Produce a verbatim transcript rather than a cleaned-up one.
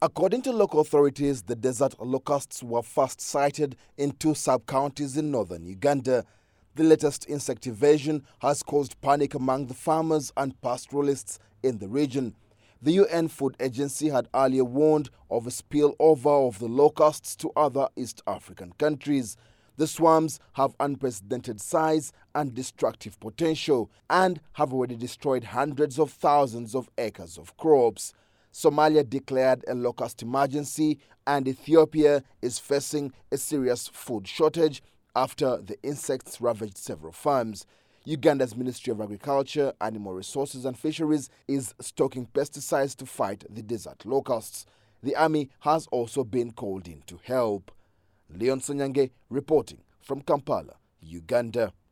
According to local authorities, the desert locusts were first sighted in two sub-counties in northern Uganda. The latest insect invasion has caused panic among the farmers and pastoralists in the region. The U N Food Agency had earlier warned of a spillover of the locusts to other East African countries. The swarms have unprecedented size and destructive potential and have already destroyed hundreds of thousands of acres of crops. Somalia declared a locust emergency, and Ethiopia is facing a serious food shortage after the insects ravaged several farms. Uganda's Ministry of Agriculture, Animal Resources and Fisheries is stocking pesticides to fight the desert locusts. The army has also been called in to help. Leon Sonyange reporting from Kampala, Uganda.